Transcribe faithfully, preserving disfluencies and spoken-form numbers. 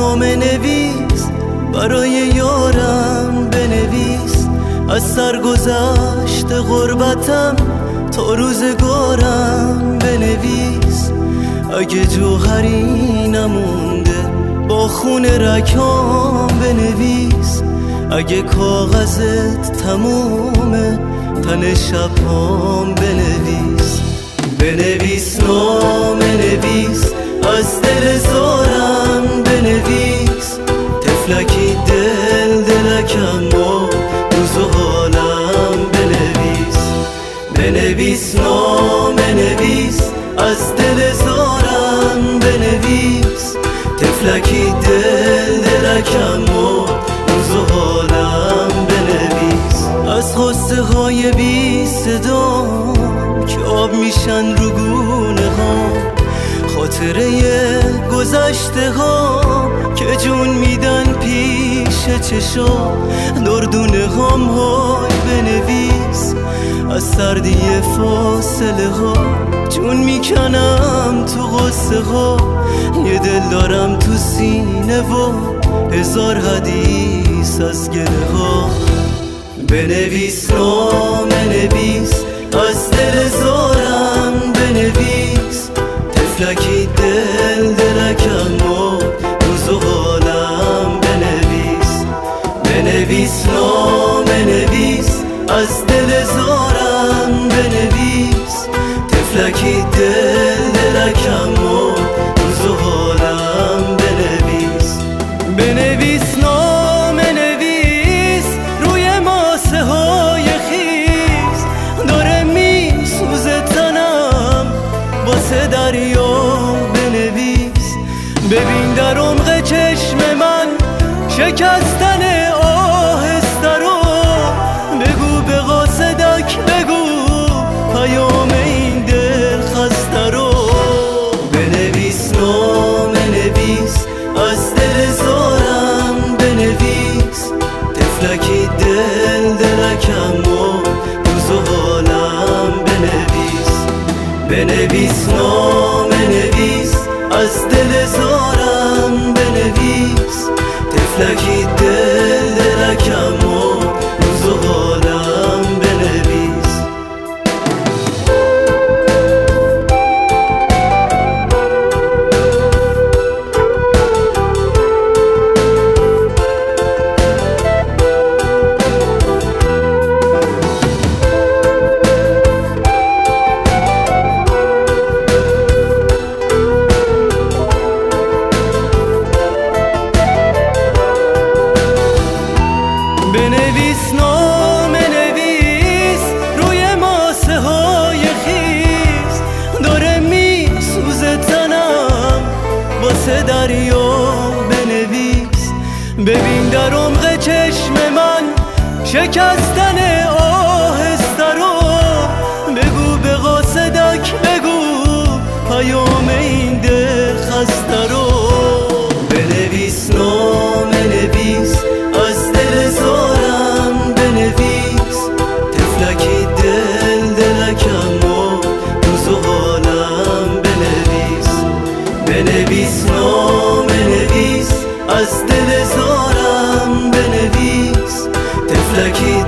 نامه نویس برای یارم بنویس، از سرگذشت غربتم تا روزگارم بنویس. اگه جوهری نمونده با خون رگام بنویس، اگه کاغذت تمومه تن شبام بنویس. بنویس نامه نویس از دل زارم بنویس، تفلکی دل دلکم و روز و حالم بنویس. بنویس نامه نویس از دل زارم بنویس، تفلکی دل دلکم و روز و حالم بنویس. از خواسته های بی صدا که آب میشن رو گونه ها، خاطره گذشته ها که جون میدن پیش چشا، دردونه هام های بنویس. از سردی فاصله ها جون میکنم تو غصه ها، یه دل دارم تو سینه و هزار حدیث از گله ها. بنویس نامه نویس از دل زارم بنویس، تفلکی دل دلکم و روز و حالم بنویس. بنویس نامه نویس از دل زارم بنویس، تفلکی دل دلکم و روز و حالم بنویس. بنویس نامه نویس روی ماسه های خیز، داره می سوزه تنم واسه دریا بنویس. ببین در عمق چشم من شکستن آهسته رو، بگو به قاصدک بگو پیام این دل خسته رو. بنویس نامه نویس از دل زارم بنویس، تفلکی دل دلکم و روز و حالم بنویس. بنویس نامه نویس از دل زارم بنویس، تفلکی دل دلکم و روز و حالم بنویس. بنویس نامه نویس روی ماسه های خیز، داره می سوزه تنم واسه دریا بنویس. ببین در عمق چشم من شکستن آهسته رو، بگو به قاصدک بگو پیام این دل خسته رو. بنویس نامه نویس از دل زارم بنویس، تفلکی دل دلکم و روز و حالم بنویس. بنویس نامه نویس از دل زارم بنویس، تفلکی